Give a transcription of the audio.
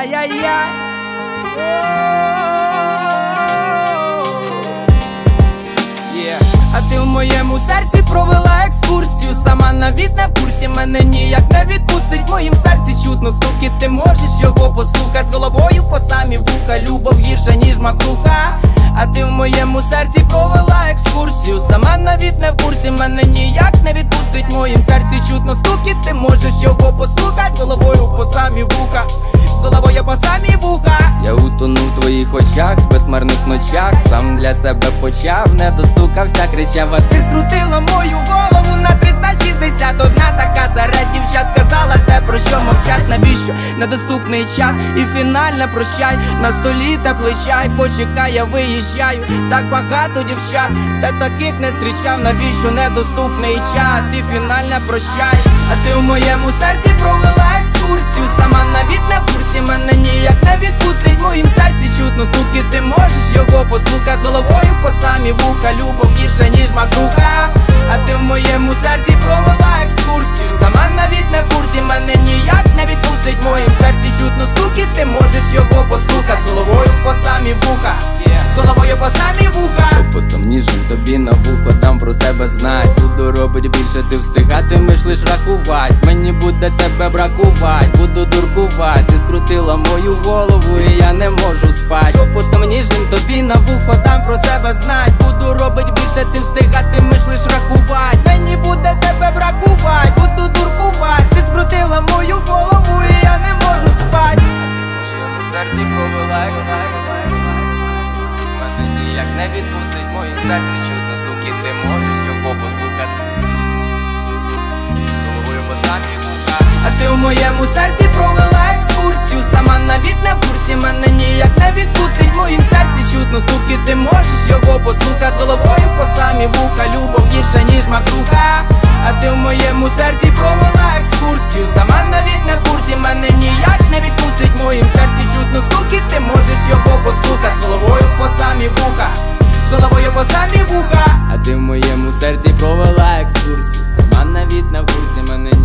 Ай-яй-яй. А ти в моєму серці провела екскурсію. Сама навіть не в курсі, мене ніяк не відпустить. В моїм серці чутно стуки, ти можеш його послухать. З головою по самі вуха, любов гірша, ніж макруха. А ти в моєму серці провела екскурсію. Сама навіть не в курсі, мене ніяк не відпустить. В моїм серці чутно стуки, ти можеш його послухать. З головою по самі вуха, з головою по самі вуха. Я утонув в твоїх очах, в безмарних ночах. Сам для себе почав, не достукався, кричав. А ти скрутила мою голову на 360. Одна така серед дівчат казала те, про що мовчать. Навіщо недоступний чат і фінальне прощай. На столі теплий чай, почекай, я виїжджаю. Так багато дівчат, та таких не зустрічав. Навіщо недоступний чат і фінальне прощай. А ти в моєму серці провела екскурсію. Сама навіть не в курсі, мене ніяк не відпустить. В моїм серці чутно стуки, ти можеш його послухать. З головою по самі вуха, любов гірша, ніж макруха. А ти в моєму серці провела екскурсію. Сама навіть не в курсі, мене ніяк не відпустить. В моїм серці чутно стуки, ти можеш його послухать. З головою по самі вуха, з головою по самі вуха. Шепотом ніжним тобі на вухо дам про себе знать. Буду робить більше, ти встигатимеш лиш рахувать. Мені буде тебе бракувать, буду дуркувать. Ти скрутила мою голову і я не можу спать. Шепотом ніжним тобі на вухо дам про себе знать. Буду робить більше, ти встигатимеш лиш рахувать. Мені буде тебе бракувать, буду дуркувать. Ти скрутила мою голову і я не можу спать. В серці провела мене ніяк не відпустить. В моїм серці чутно стуки, ти можеш його послухати. З головою по самі вуха. А ти в моєму серці провела екскурсію. Сама навіть не в курсі, мене ніяк не відпустить. В моїм серці чутно стуки, ти можеш його послухати. З головою по самі вуха, любов гірша, ніж макруха. А ти в моєму серці провела екскурсію. Сама навіть не в курсі, мене ніяк не відпустить. В моїм серці чутно стуки, ти можеш його послухати. З головою по самі вуха, з головою по самі вуха. А ти в моєму серці провела екскурсію. Сама навіть не в курсі, мене